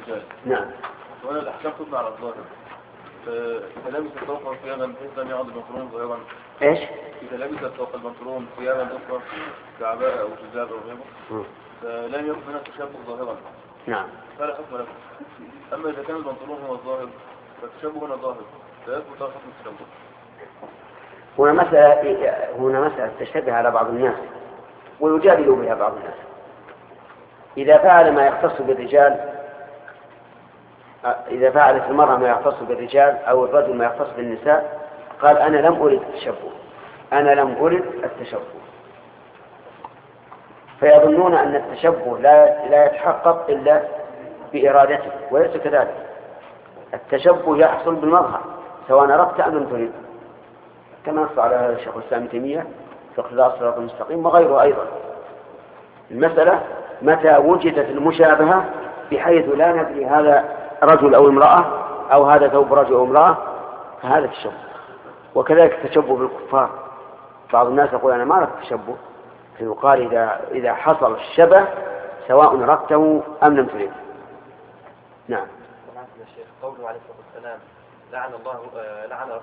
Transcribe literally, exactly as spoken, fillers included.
الرجال. نعم. وأنا الأحكام تطلع على الظاهر. إذا لبس الطوق ثيابا بحيث لم يعد البنطلون ظاهرا. إيش؟ إذا لبس الطوق البنطلون ثيابا أخرى كعباءة أو جزاب أو غيره فلم يكن هناك تشبه ظاهرا. نعم. فلا حكم له. أما إذا كان البنطلون هو الظاهر فالتشبه هنا ظاهر فيثبت حكم التشبه. هنا مسألة هنا مسألة تشتبه على بعض الناس ويجادل بها بعض الناس. إذا فعل ما يختص بالرجال إذا فعلت المرأة ما يختص بالرجال أو الرجل ما يختص بالنساء قال أنا لم أرد التشبه أنا لم أرد التشبه فيظنون أن التشبه لا لا يتحقق إلا بإرادته وليس كذلك. التشبه يحصل بالمظهر سواء أردت أم لم ترد كما نص على هذا الشيخ الإسلام ابن تيمية في اقتضاء الصراط المستقيم وغيره أيضا. المسألة متى وجدت المشابهة بحيث لا ندري هذا رجل أو امرأة أو هذا ثوب رجل أو امرأة فهذا تشبه. وكذلك التشبه بالكفار بعض الناس يقول أنا ما أردت التشبه فيقال إذا, إذا حصل الشبه سواء أردته أم لم تريد. نعم. الشيخ قوله عليه الصلاة والسلام لعن الله لعن